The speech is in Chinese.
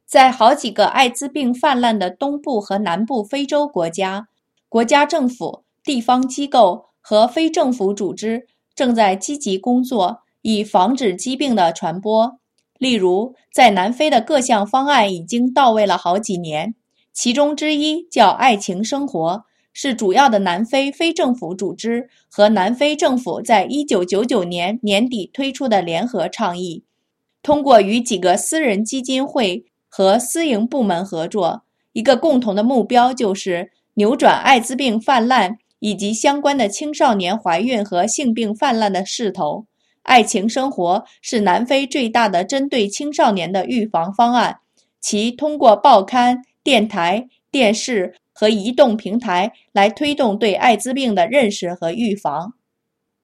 在好几个艾滋病泛滥的东部和南部非洲国家，国家政府、地方机构和非政府组织正在积极工作，以防止疾病的传播。例如，在南非的各项方案已经到位了好几年，其中之一叫“爱情生活”，是主要的南非非政府组织和南非政府在1999年年底推出的联合倡议。通过与几个私人基金会和私营部门合作，一个共同的目标就是扭转艾滋病泛滥以及相关的青少年怀孕和性病泛滥的势头。爱情生活是南非最大的针对青少年的预防方案，其通过报刊、电台、电视和移动平台来推动对艾滋病的认识和预防。